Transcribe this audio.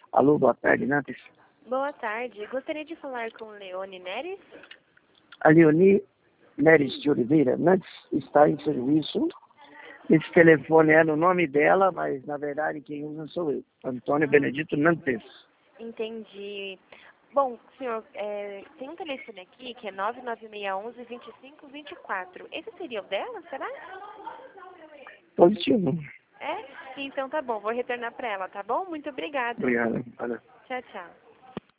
Alô, boa tarde, Nantes. Boa tarde. Gostaria de falar com Leone Neres? A Leoni Neres de Oliveira, Nantes, está em serviço. Esse telefone é no nome dela, mas na verdade quem usa sou eu, Antônio Benedito Nantes. Entendi. Bom, senhor, tem um telefone aqui que é 99611-2524. Esse seria o dela, será? Positivo. É? Então tá bom, vou retornar para ela, tá bom? Muito obrigada. Obrigado. Valeu. Tchau, tchau.